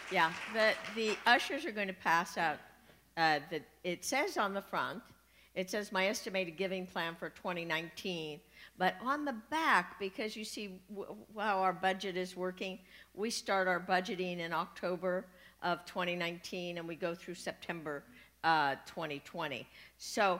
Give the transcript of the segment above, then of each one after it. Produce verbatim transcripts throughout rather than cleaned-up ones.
Yeah, the, the ushers are going to pass out, uh, the, it says on the front, it says my estimated giving plan for twenty nineteen, but on the back, because you see w- how our budget is working, we start our budgeting in October of twenty nineteen and we go through September uh, twenty twenty. So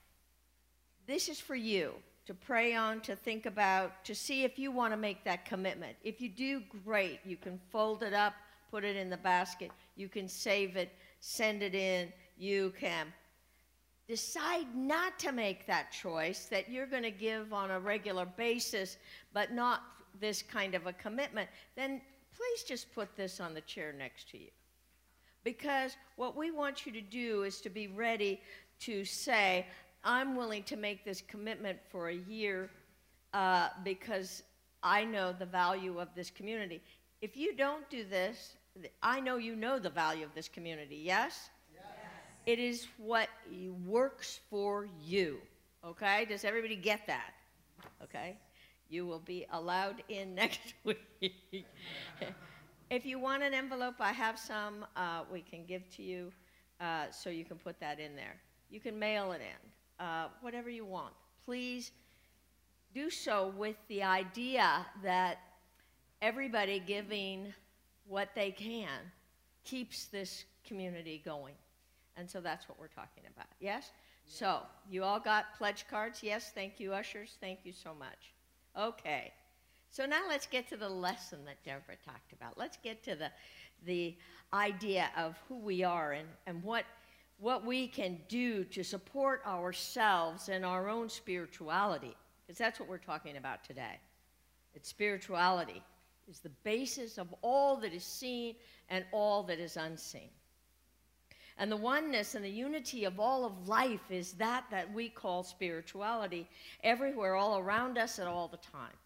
this is for you to pray on, to think about, to see if you want to make that commitment. If you do, great. You can fold it up, put it in the basket. You can save it, send it in. You can decide not to make that choice, that you're going to give on a regular basis, but not this kind of a commitment. Then please just put this on the chair next to you. Because what we want you to do is to be ready to say, I'm willing to make this commitment for a year uh, because I know the value of this community. If you don't do this, I know you know the value of this community, yes? Yes. It is what works for you, okay? Does everybody get that? Okay? You will be allowed in next week. If you want an envelope, I have some uh, we can give to you uh, so you can put that in there. You can mail it in. Uh, whatever you want. Please do so with the idea that everybody giving what they can keeps this community going. And so that's what we're talking about. Yes? So you all got pledge cards? Yes, thank you, ushers. Thank you so much. Okay. So now let's get to the lesson that Deborah talked about. Let's get to the, the idea of who we are and, and what what we can do to support ourselves and our own spirituality, because that's what we're talking about today. It's spirituality is the basis of all that is seen and all that is unseen. And the oneness and the unity of all of life is that that we call spirituality everywhere, all around us at all the time.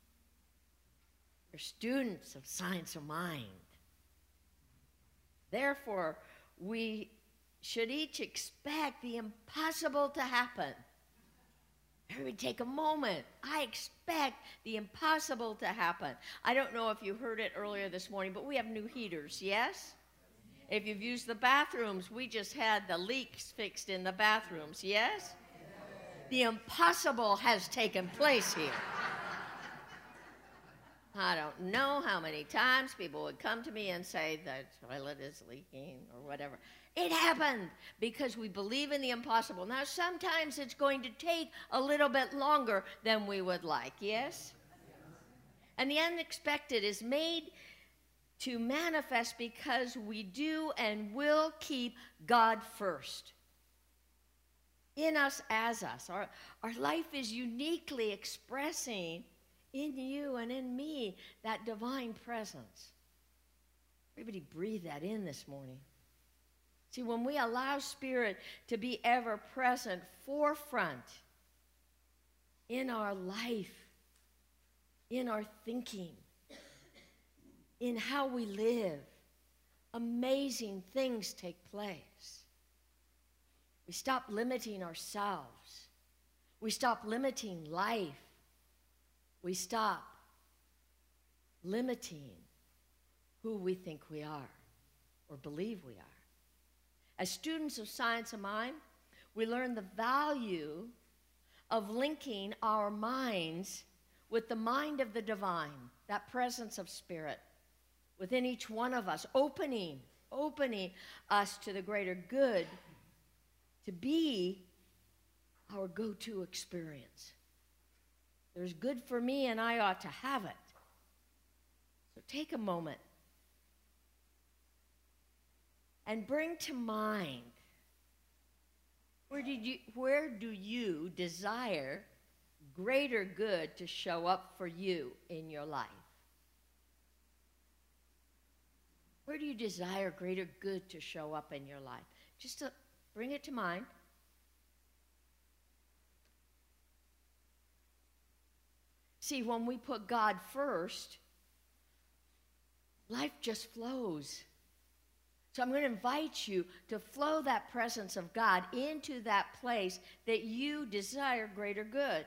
We're students of science of mind. Therefore, we should each expect the impossible to happen. Everybody take a moment. I expect the impossible to happen. I don't know if you heard it earlier this morning, but we have new heaters, yes? If you've used the bathrooms, we just had the leaks fixed in the bathrooms, yes? The impossible has taken place here. I don't know how many times people would come to me and say the toilet is leaking or whatever. It happened because we believe in the impossible. Now, sometimes it's going to take a little bit longer than we would like, yes? And the unexpected is made to manifest because we do and will keep God first. In us, as us. Our, our life is uniquely expressing in you and in me that divine presence. Everybody breathe that in this morning. See, when we allow Spirit to be ever present, forefront in our life, in our thinking, in how we live, amazing things take place. We stop limiting ourselves. We stop limiting life. We stop limiting who we think we are or believe we are. As students of science of mind, we learn the value of linking our minds with the mind of the divine, that presence of Spirit within each one of us, opening, opening us to the greater good to be our go-to experience. There's good for me and I ought to have it. So take a moment and bring to mind, where did you where do you desire greater good to show up for you in your life? Where do you desire greater good to show up in your life? Just to bring it to mind. See, when we put God first, life just flows. So I'm going to invite you to flow that presence of God into that place that you desire greater good.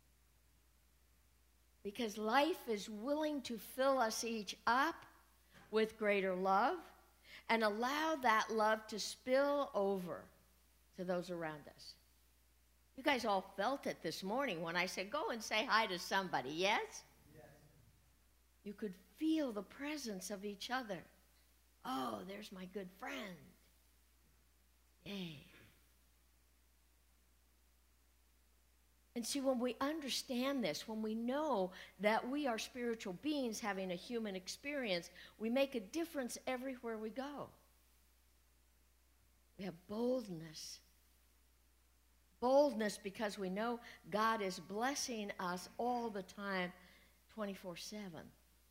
Because life is willing to fill us each up with greater love, and allow that love to spill over to those around us. You guys all felt it this morning when I said, go and say hi to somebody, yes? Yes. You could feel the presence of each other. Oh, there's my good friend. Yay. And see, when we understand this, when we know that we are spiritual beings having a human experience, we make a difference everywhere we go. We have boldness. Boldness because we know God is blessing us all the time, twenty-four seven.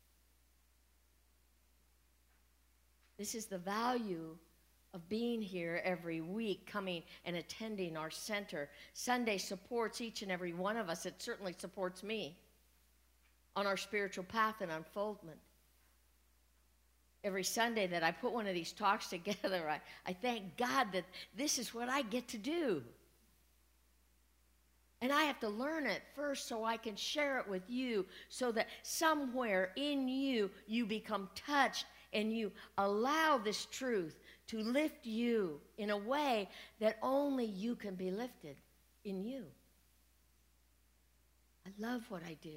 This is the value of being here every week, coming and attending our center. Sunday supports each and every one of us. It certainly supports me on our spiritual path and unfoldment. Every Sunday that I put one of these talks together, I, I thank God that this is what I get to do. And I have to learn it first so I can share it with you, so that somewhere in you, you become touched and you allow this truth to lift you in a way that only you can be lifted in you. I love what I do.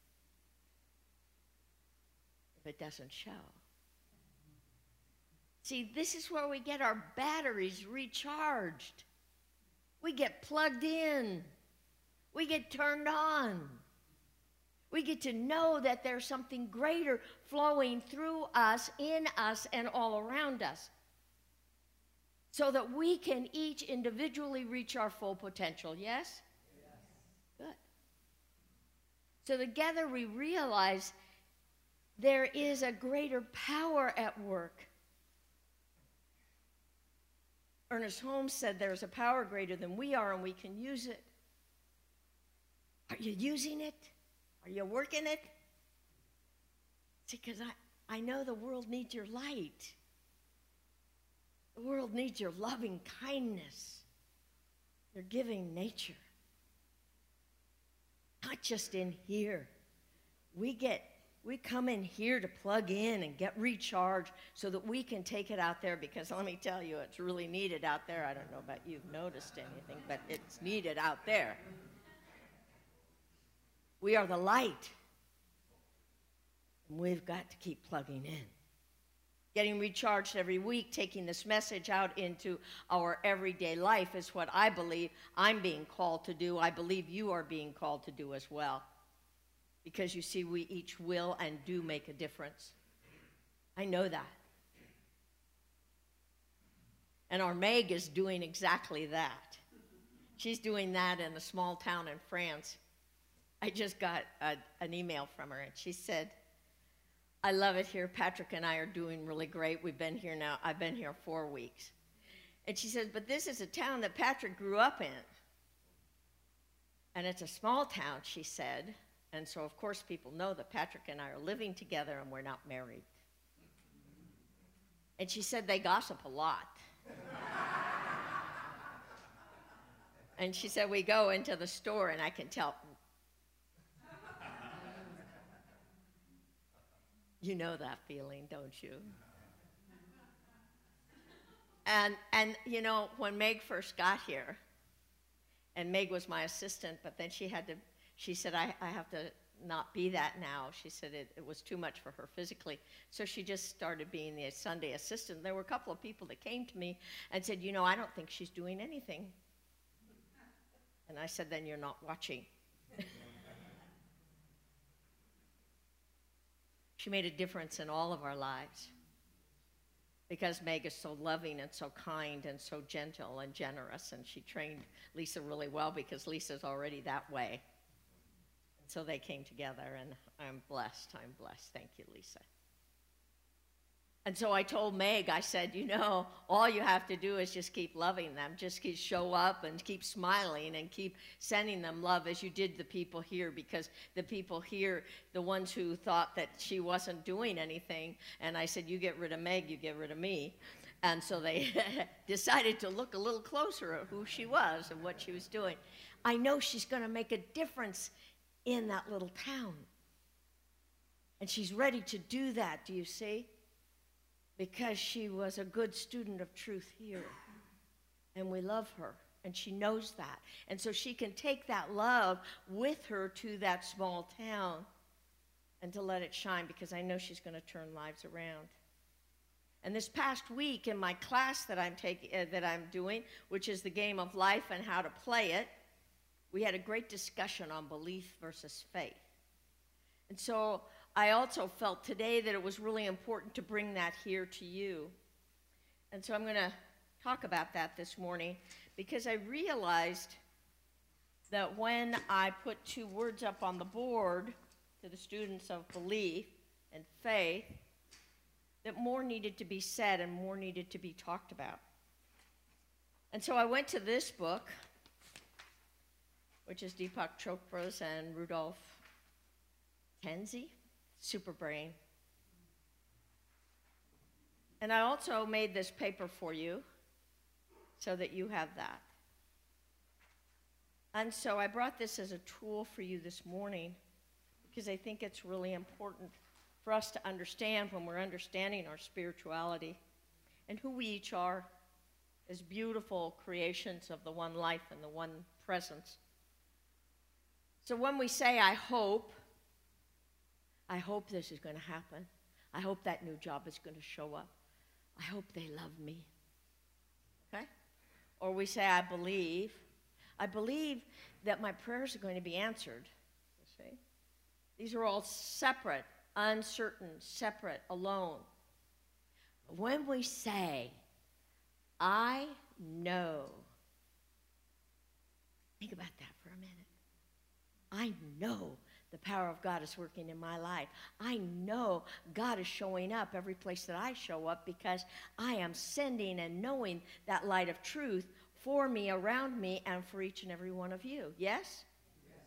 If it doesn't show. See, this is where we get our batteries recharged. We get plugged in. We get turned on. We get to know that there's something greater flowing through us, in us, and all around us, so that we can each individually reach our full potential. Yes? Yes. Good. So together we realize there is a greater power at work. Ernest Holmes said there's a power greater than we are, and we can use it. Are you using it? Are you working it? See, because I, I know the world needs your light. The world needs your loving kindness, your giving nature. Not just in here. We get, we come in here to plug in and get recharged so that we can take it out there, because let me tell you, it's really needed out there. I don't know about you've noticed anything, but it's needed out there. We are the light. And we've got to keep plugging in. Getting recharged every week, taking this message out into our everyday life is what I believe I'm being called to do. I believe you are being called to do as well. Because you see, we each will and do make a difference. I know that. And our Meg is doing exactly that. She's doing that in a small town in France. I just got a, an email from her, and she said, I love it here. Patrick and I are doing really great. We've been here now. I've been here four weeks. And she says, but this is a town that Patrick grew up in. And it's a small town, she said. And so, of course, people know that Patrick and I are living together and we're not married. And she said they gossip a lot. And she said, we go into the store and I can tell. You know that feeling, don't you? And, and you know, when Meg first got here, and Meg was my assistant, but then she had to, she said, I, I have to not be that now. She said it, it was too much for her physically. So she just started being the Sunday assistant. There were a couple of people that came to me and said, you know, I don't think she's doing anything. And I said, then you're not watching. She made a difference in all of our lives because Meg is so loving and so kind and so gentle and generous, and she trained Lisa really well because Lisa's already that way. And so they came together, and I'm blessed. I'm blessed. Thank you, Lisa. And so I told Meg, I said, you know, all you have to do is just keep loving them. Just keep show up and keep smiling and keep sending them love as you did the people here, because the people here, the ones who thought that she wasn't doing anything, and I said, you get rid of Meg, you get rid of me. And so they decided to look a little closer at who she was and what she was doing. I know she's going to make a difference in that little town. And she's ready to do that, do you see? because she was a good student of truth here. And we love her, and she knows that. And so she can take that love with her to that small town and to let it shine, because I know she's going to turn lives around. And this past week in my class that I'm taking, uh, that I'm doing, which is the game of life and how to play it, we had a great discussion on belief versus faith. And so I also felt today that it was really important to bring that here to you. And so I'm going to talk about that this morning, because I realized that when I put two words up on the board to the students of belief and faith, that more needed to be said and more needed to be talked about. And so I went to this book, which is Deepak Chopra's and Rudolph Tenzi, Superbrain. And I also made this paper for you so that you have that. And so I brought this as a tool for you this morning, because I think it's really important for us to understand when we're understanding our spirituality and who we each are as beautiful creations of the one life and the one presence. So when we say, I hope, I hope this is going to happen. I hope that new job is going to show up. I hope they love me. Okay? Or we say, I believe. I believe that my prayers are going to be answered. You see? These are all separate, uncertain, separate, alone. When we say, I know, think about that for a minute. I know the power of God is working in my life. I know God is showing up every place that I show up, because I am sending and knowing that light of truth for me, around me, and for each and every one of you. Yes? Yes.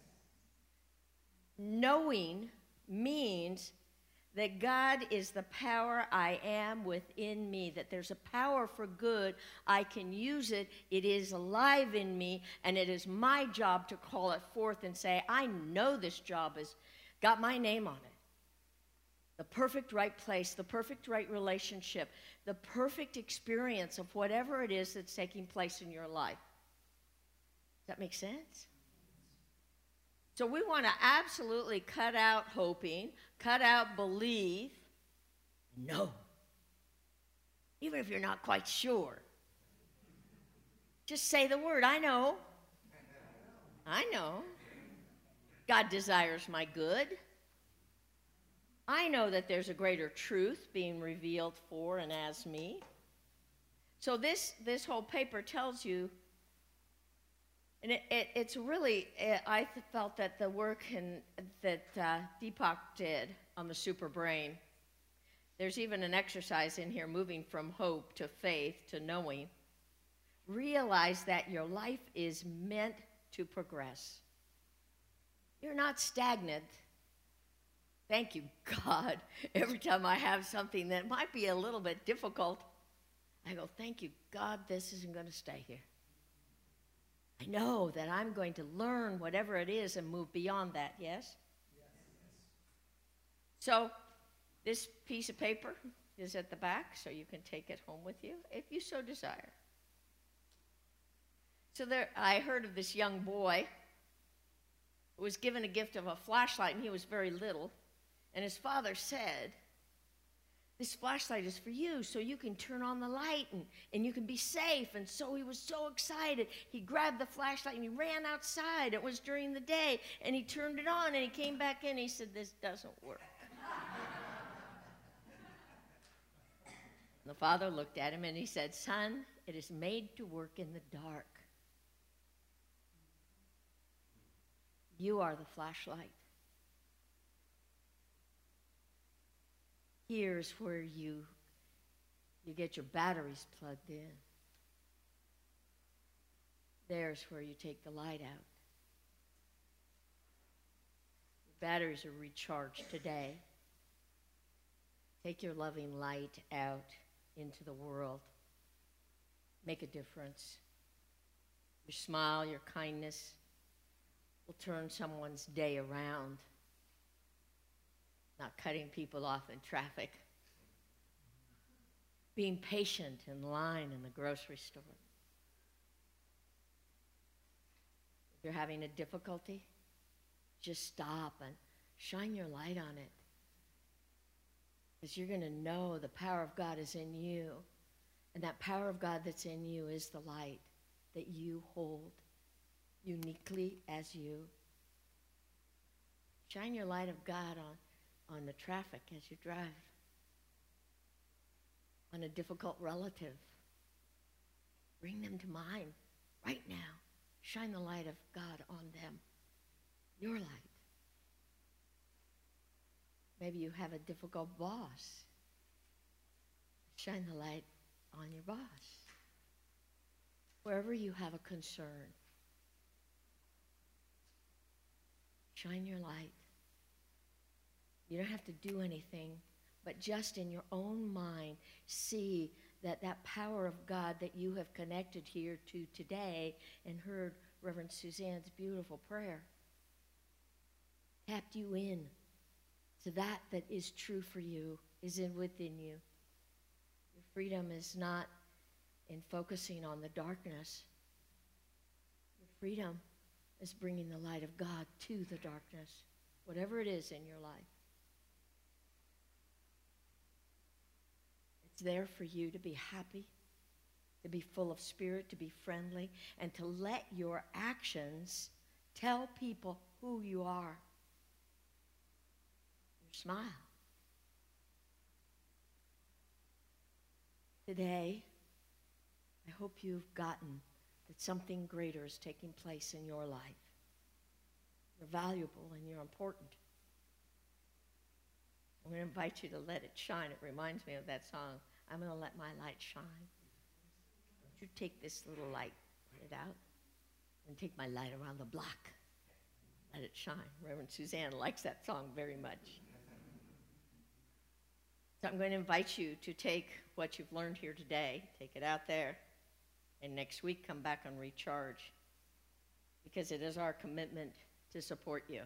Knowing means that God is the power I am within me, that there's a power for good. I can use it. It is alive in me, and it is my job to call it forth and say, I know this job has got my name on it. The perfect right place, the perfect right relationship, the perfect experience of whatever it is that's taking place in your life. Does that make sense? So we want to absolutely cut out hoping, cut out belief. No. Even if you're not quite sure. Just say the word, I know. I know. God desires my good. I know that there's a greater truth being revealed for and as me. So this, this whole paper tells you. And it, it, it's really, it, I felt that the work in, that uh, Deepak did on the Superbrain, there's even an exercise in here, moving from hope to faith to knowing. Realize that your life is meant to progress. You're not stagnant. Thank you, God. Every time I have something that might be a little bit difficult, I go, thank you, God, this isn't going to stay here. I know that I'm going to learn whatever it is and move beyond that, yes? Yes. So this piece of paper is at the back, so you can take it home with you if you so desire. So there, I heard of this young boy who was given a gift of a flashlight, and he was very little, and his father said, this flashlight is for you, so you can turn on the light and, and you can be safe. And so he was so excited. He grabbed the flashlight and he ran outside. It was during the day. And he turned it on and he came back in and he said, this doesn't work. The father looked at him and he said, son, it is made to work in the dark. You are the flashlight. Here's where you, you get your batteries plugged in. There's where you take the light out. Your batteries are recharged today. Take your loving light out into the world. Make a difference. Your smile, your kindness will turn someone's day around. Not cutting people off in traffic. being patient in line in the grocery store. If you're having a difficulty, just stop and shine your light on it. Because you're going to know the power of God is in you. And that power of God that's in you is the light that you hold uniquely as you. Shine your light of God on, on the traffic as you drive, on a difficult relative. Bring them to mind right now. Shine the light of God on them, your light. Maybe you have a difficult boss. Shine the light on your boss. Wherever you have a concern, shine your light. You don't have to do anything, but just in your own mind, see that that power of God that you have connected here to today and heard Reverend Suzanne's beautiful prayer tapped you in to that that is true for you, is in within you. Your freedom is not in focusing on the darkness. Your freedom is bringing the light of God to the darkness, whatever it is in your life. It's there for you to be happy, to be full of spirit, to be friendly, and to let your actions tell people who you are. Your smile. Today, I hope you've gotten that something greater is taking place in your life. You're valuable and you're important. I'm going to invite you to let it shine. It reminds me of that song, I'm going to let my light shine. Don't you take this little light, put it out, and take my light around the block. Let it shine. Reverend Suzanne likes that song very much. So I'm going to invite you to take what you've learned here today, take it out there, and next week come back and recharge, because it is our commitment to support you.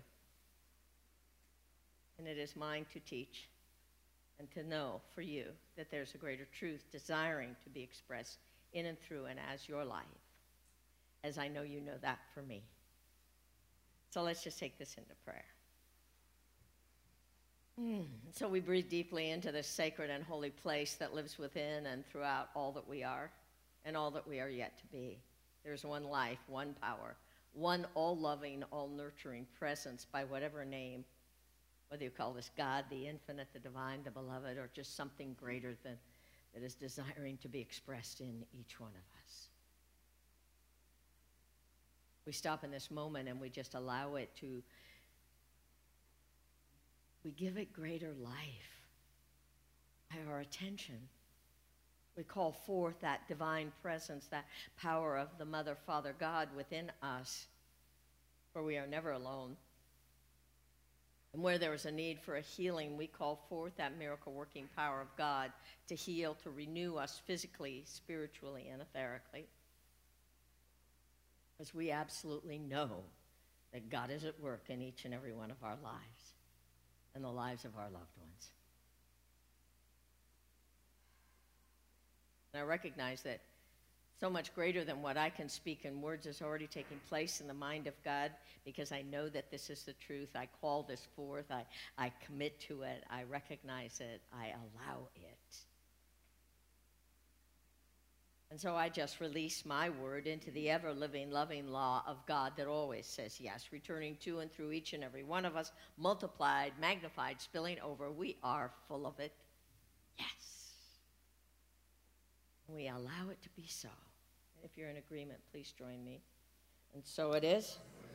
And it is mine to teach and to know for you that there's a greater truth desiring to be expressed in and through and as your life, as I know you know that for me. So let's just take this into prayer. Mm. So we breathe deeply into this sacred and holy place that lives within and throughout all that we are and all that we are yet to be. There's one life, one power, one all-loving, all-nurturing presence by whatever name, whether you call this God, the infinite, the divine, the beloved, or just something greater than that is desiring to be expressed in each one of us. We stop in this moment and we just allow it to, we give it greater life by our attention. We call forth that divine presence, that power of the Mother, Father, God within us, for we are never alone. And where there is a need for a healing, we call forth that miracle-working power of God to heal, to renew us physically, spiritually, and etherically. Because we absolutely know that God is at work in each and every one of our lives and the lives of our loved ones. And I recognize that so much greater than what I can speak in words is already taking place in the mind of God, because I know that this is the truth. I call this forth. I, I commit to it. I recognize it. I allow it. And so I just release my word into the ever-living, loving law of God that always says yes, returning to and through each and every one of us, multiplied, magnified, spilling over. We are full of it. Yes. We allow it to be so. If you're in agreement, please join me. And so it is.